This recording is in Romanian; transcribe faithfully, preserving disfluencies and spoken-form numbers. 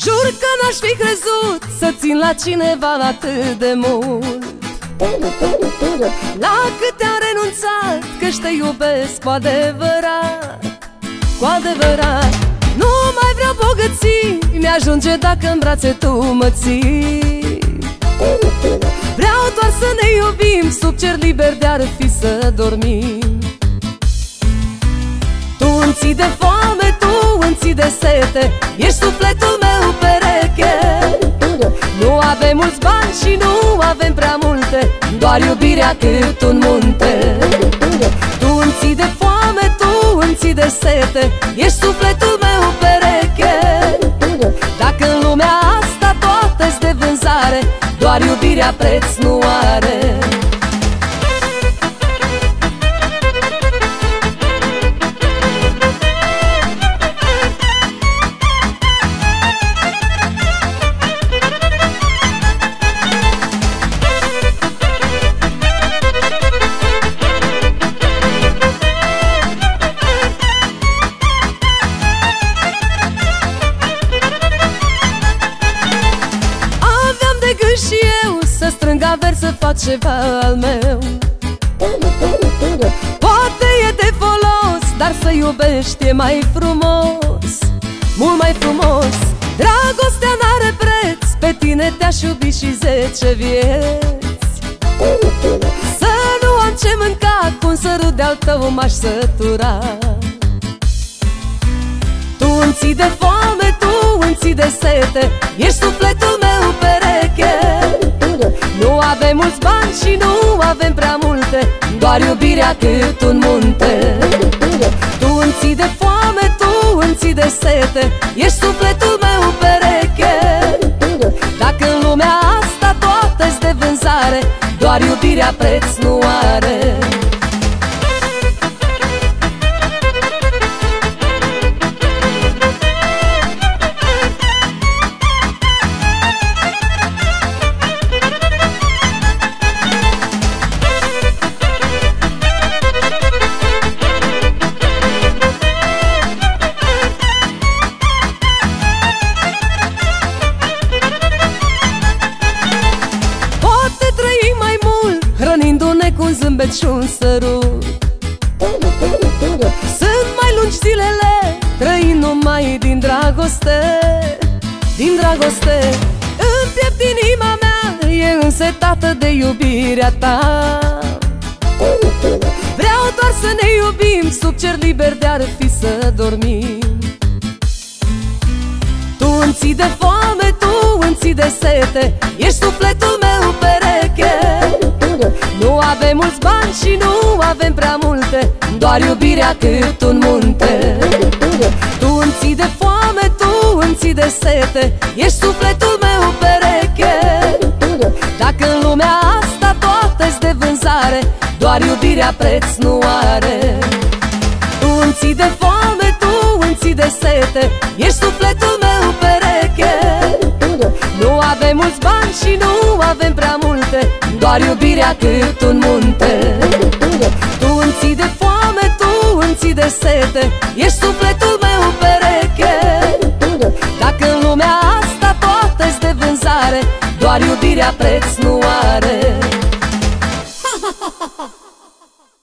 Jur că n-aș fi crezut să țin la cineva atât de mult. La câte am renunțat, că-și te iubesc cu adevărat, cu adevărat. Nu mai vreau bogății, mi-ajunge dacă în brațe tu mă ții. Vreau doar să ne iubim, sub cer liber de-ar fi să dormim. Tu îmi ții de foame, tu îmi ții de sete, ești sufletul meu pereche. Nu avem mulți bani și nu avem prea multe, doar iubirea cât un munte. Tu îmi ții de foame, tu îmi ții de sete, ești sufletul meu pereche. Dacă în lumea asta toate-s de vânzare, doar iubirea preț nu are. Și eu să strâng averi, să fac ceva al meu. Poate e de folos, dar să iubești e mai frumos, mult mai frumos. Dragostea n-are preț, pe tine te-aș iubi și zece vieți. Să nu am ce mânca, cu un sărut de-al tău m-aș sătura. Tu îmi ții de foame, tu îmi ții de sete, ești sufletul meu pereche. Nu avem mulți bani și nu avem prea multe, doar iubirea cât un munte. Tu îmi ții de foame, tu îmi ții de sete, ești sufletul meu pereche. Dacă în lumea asta toate-s de vânzare, doar iubirea preț nu are. Hrănindu-ne cu un zâmbet și un sărut. Sunt mai lungi zilele, trăind numai din dragoste, din dragoste. În piept inima mea e însetată de iubirea ta. Vreau doar să ne iubim, sub cer liber de-ar fi să dormim. Tu îmi ții de foame, tu îmi ții de sete, ești sufletul meu pereche. Nu avem mulți bani și nu avem prea multe, doar iubirea cât un munte. Tu îmi ții de foame, tu îmi ții de sete, ești sufletul meu pereche. Dacă în lumea asta toate-s de vânzare, doar iubirea preț nu are. Tu îmi ții de foame, tu îmi ții de sete, ești sufletul meu pereche. Nu avem mulți bani și nu avem prea multe, doar iubirea cât un munte. Tu îmi ții de foame, tu îmi ții de sete, ești sufletul meu pereche. Dacă în lumea asta toate-s de vânzare, doar iubirea preț nu are.